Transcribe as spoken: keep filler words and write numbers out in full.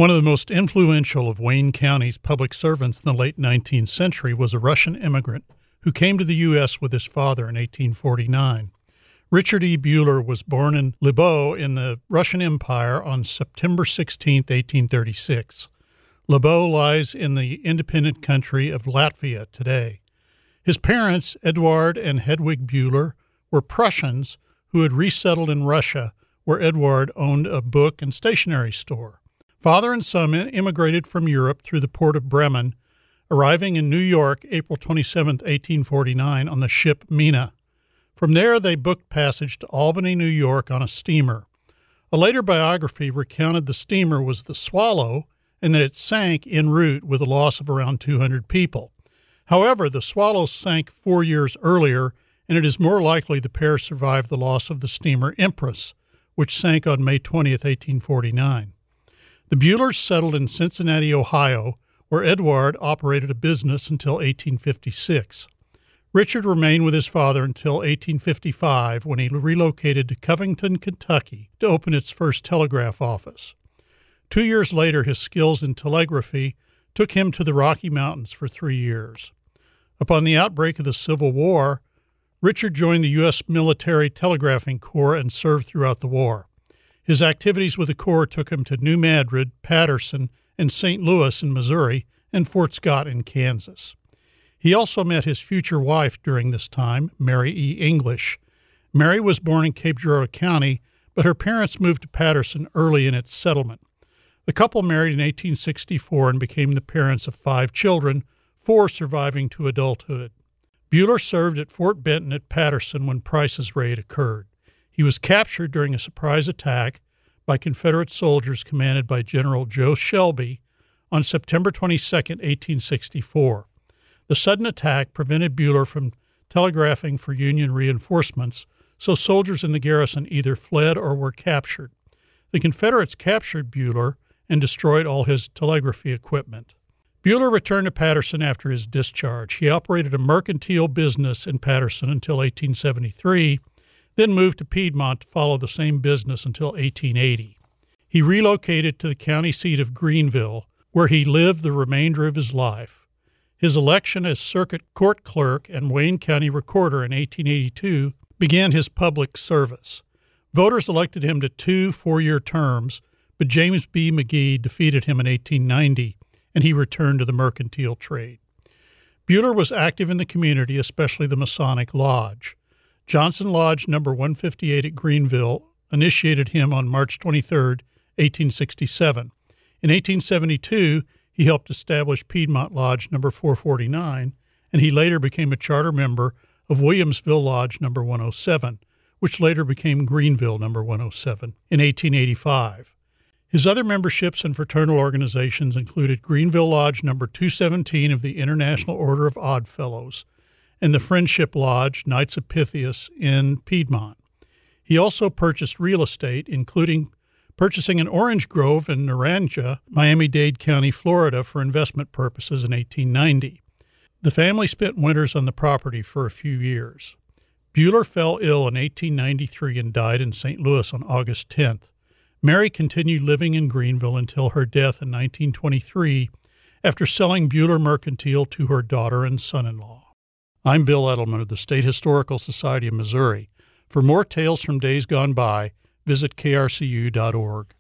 One of the most influential of Wayne County's public servants in the late nineteenth century was a Russian immigrant who came to the U S with his father in eighteen forty-nine. Richard E. Buehler was born in Lvov in the Russian Empire on September sixteenth, eighteen thirty-six. Lvov lies in the independent country of Latvia today. His parents, Eduard and Hedwig Buehler, were Prussians who had resettled in Russia, where Eduard owned a book and stationery store. Father and son immigrated from Europe through the port of Bremen, arriving in New York April twenty-seventh, eighteen forty-nine on the ship Mina. From there, they booked passage to Albany, New York on a steamer. A later biography recounted the steamer was the Swallow and that it sank en route with a loss of around two hundred people. However, the Swallow sank four years earlier, and it is more likely the pair survived the loss of the steamer Empress, which sank on May twentieth, eighteen forty-nine. The Buehlers settled in Cincinnati, Ohio, where Eduard operated a business until eighteen fifty-six. Richard remained with his father until eighteen fifty-five, when he relocated to Covington, Kentucky, to open its first telegraph office. Two years later, his skills in telegraphy took him to the Rocky Mountains for three years. Upon the outbreak of the Civil War, Richard joined the U S Military Telegraphing Corps and served throughout the war. His activities with the Corps took him to New Madrid, Patterson, and Saint Louis in Missouri, and Fort Scott in Kansas. He also met his future wife during this time, Mary E. English. Mary was born in Cape Girardeau County, but her parents moved to Patterson early in its settlement. The couple married in eighteen sixty-four and became the parents of five children, four surviving to adulthood. Buehler served at Fort Benton at Patterson when Price's raid occurred. He was captured during a surprise attack by Confederate soldiers commanded by General Joe Shelby on September twenty-second, eighteen sixty-four. The sudden attack prevented Buehler from telegraphing for Union reinforcements, so soldiers in the garrison either fled or were captured. The Confederates captured Buehler and destroyed all his telegraphy equipment. Buehler returned to Patterson after his discharge. He operated a mercantile business in Patterson until eighteen seventy-three, then moved to Piedmont to follow the same business until eighteen eighty. He relocated to the county seat of Greenville, where he lived the remainder of his life. His election as circuit court clerk and Wayne County recorder in eighteen eighty-two began his public service. Voters elected him to two four-year terms, but James B. McGee defeated him in eighteen ninety, and he returned to the mercantile trade. Buehler was active in the community, especially the Masonic Lodge. Johnson Lodge number one fifty-eight at Greenville initiated him on March twenty-third, eighteen sixty-seven. In eighteen seventy-two, he helped establish Piedmont Lodge number four forty-nine, and he later became a charter member of Williamsville Lodge number one oh seven, which later became Greenville number one oh seven in eighteen eighty-five. His other memberships and fraternal organizations included Greenville Lodge number two seventeen of the International Order of Odd Fellows and the Friendship Lodge, Knights of Pythias, in Piedmont. He also purchased real estate, including purchasing an orange grove in Naranja, Miami-Dade County, Florida, for investment purposes in eighteen ninety. The family spent winters on the property for a few years. Buehler fell ill in eighteen ninety-three and died in Saint Louis on August tenth. Mary continued living in Greenville until her death in nineteen twenty-three after selling Buehler Mercantile to her daughter and son-in-law. I'm Bill Edelman of the State Historical Society of Missouri. For more tales from days gone by, visit K R C U dot org.